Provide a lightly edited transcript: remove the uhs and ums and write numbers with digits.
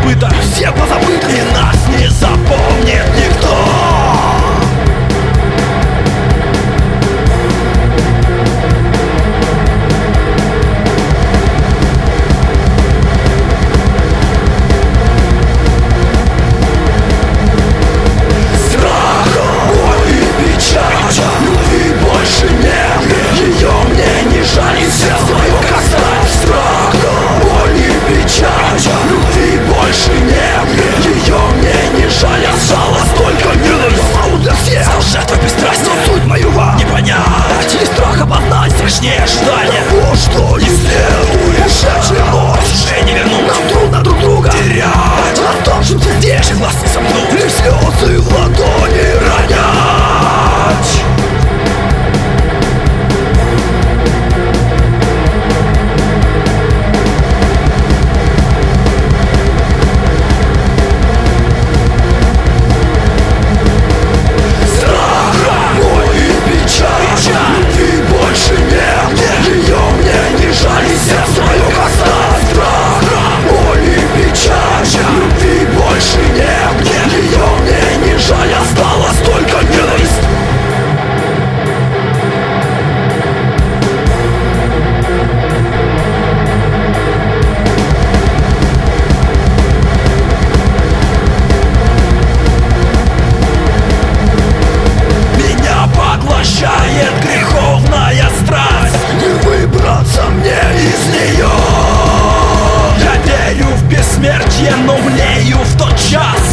забыто, всем позабыто, и нас не запомнит никто. Страшнее ожидания того, что не следует. Уже не вернуть. Нам трудно друг друга терять. Оставшимся здесь же глаз не сомкнут, и слезы в ладони ронять. Греховная страсть, не выбраться мне из нее. Я верю в бессмертие, но млею в тот час,